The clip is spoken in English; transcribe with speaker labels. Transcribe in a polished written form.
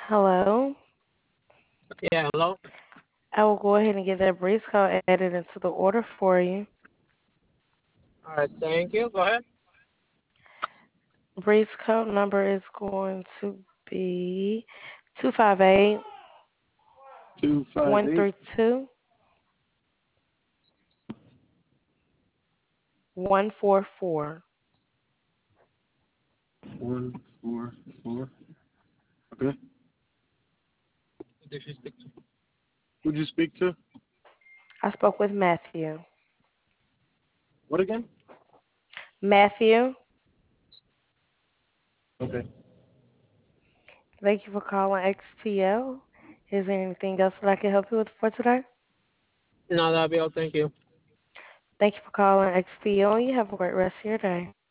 Speaker 1: Hello.
Speaker 2: Yeah, hello.
Speaker 1: I will go ahead and get that breeze code added into the order for you.
Speaker 2: All right, thank you. Go ahead.
Speaker 1: Breeze code number is going to be 258
Speaker 3: 258
Speaker 1: 132 144.
Speaker 3: 144. Okay.
Speaker 2: Who did you speak to?
Speaker 3: Who'd you speak to?
Speaker 1: I spoke with Matthew.
Speaker 3: What again?
Speaker 1: Matthew,
Speaker 3: Okay.
Speaker 1: thank you for calling XTL. Is there anything else that I can help you with for today?
Speaker 2: No, that'll be all. Thank you.
Speaker 1: Thank you for calling XTL. You have a great rest of your day.